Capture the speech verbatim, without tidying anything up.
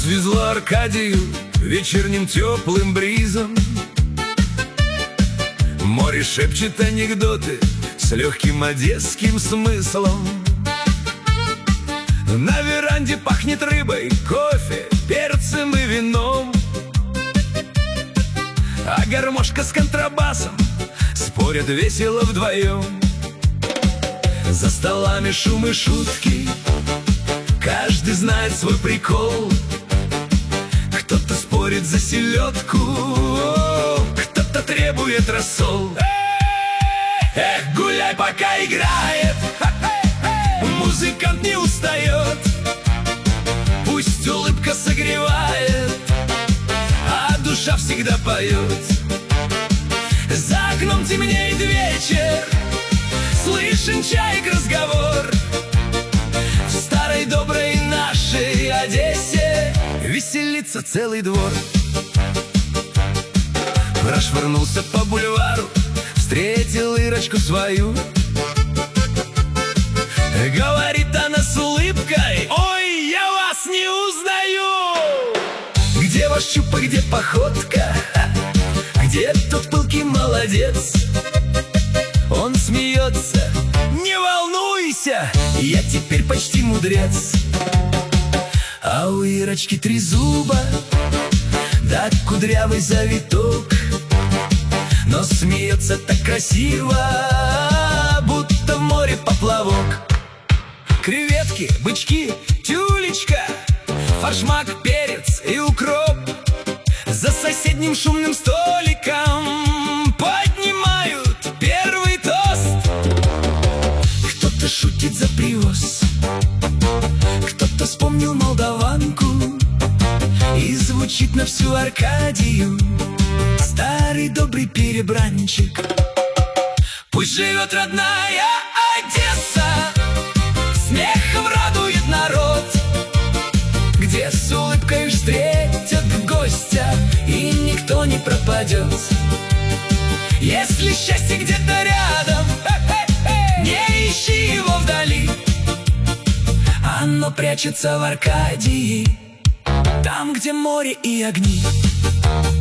Развезла Аркадию вечерним теплым бризом. Море шепчет анекдоты с легким одесским смыслом. На веранде пахнет рыбой, кофе, перцем и вином. А гармошка с контрабасом спорят весело вдвоем. За столами шум и шутки, каждый знает свой прикол. Кто-то спорит за селедку, кто-то требует рассол. Эх, гуляй, пока играет, музыкант не устает. Пусть улыбка согревает, а душа всегда поет. За окном темнеет вечер, слышен чаек разговор. В старой доброй нашей Одессе веселится целый двор. Прошвырнулся по бульвару, встретил Ирочку свою. Говорит она с улыбкой: ой, я вас не узнаю. Где ваш чупа, где походка? Где тот пылкий молодец? Он смеется: не волнуйся, я теперь почти мудрец. А у Ирочки три зуба, да кудрявый завиток, но смеется так красиво, будто в море поплавок. Креветки, бычки, тюлечка, форшмак, перец и укроп за соседним шумным столиком поднимают первый тост. Кто-то шутит за привоз, кто-то вспомнил молдаванку, и звучит на всю Аркадию старый добрый перебранчик. Пусть живет родная Одесса, смехом радует народ, где с улыбкой встретят гостя, и никто не пропадет. Если счастье где-то рядом, не ищи его вдали, оно прячется в Аркадии, там, где море и огни.